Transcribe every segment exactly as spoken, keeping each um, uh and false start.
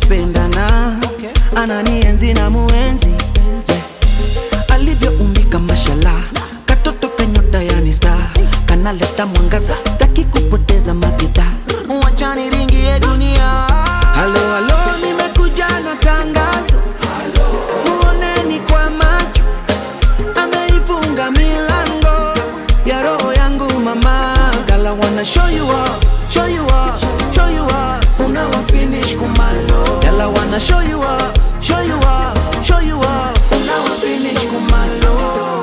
tunapendana, ananienzi na muenzi. Alivyo umbika mashallah, katoto kanyota yani star, kanaleta mwangaza, sitaki kupoteza makita, wacha niringie dunia. Halo halo, nimekuja na tangazo, muoneni kwa macho, ameifunga milango ya roho yangu mama. Girl, I wanna show you off, show you off, show you off, unawa finish kumalo. Girl, I wanna show you off, show you off, show you off, unawa finish kumalo.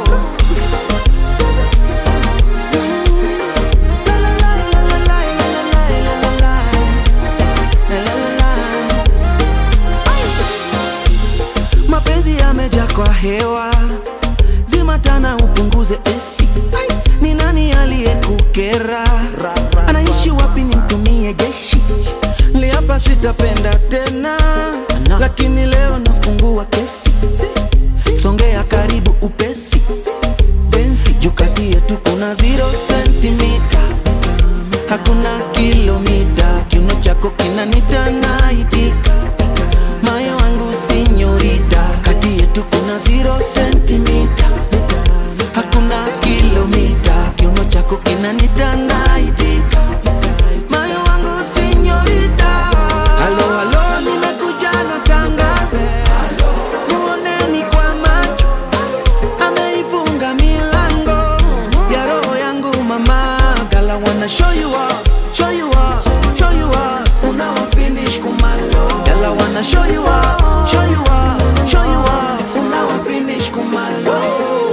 Mapenzi yameja kwa hewa, zimatana upunguze esi. Ni nani aliyekukera? Anaishi wapi nimtumie jeshi? Liapa sitapenda tena, lakini leo nafungua kesi. Songea karibu upesi, sensi jukati yetu kuna zero sentimita, hakuna kilomita. Kiuno chako kinanita naitika, moyo wangu sinyorita. Kati yetu kuna zero sentimita, hakuna kilomita. Kiuno chako kinanita naitika, moyo wangu sinyorita. Halo halo, nimekuja na tangazo, muoneni kwa macho, ameifunga milango ya roho yangu mama. Girl, I wanna show you off, show you off, show you off, unawa finish kumalo. Girl, I wanna show you off, show you off, show you off, unawa finish kumalo.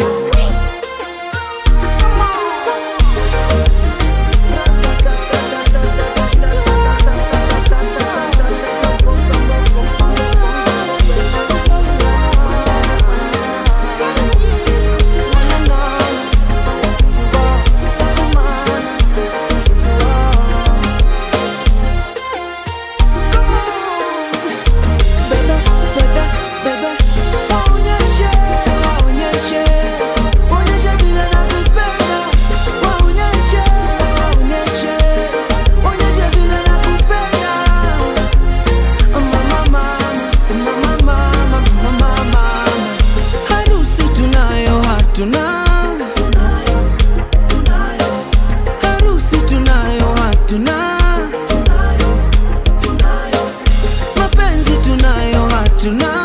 Harusi tunayo hatuna, mapenzi tunayo hatuna.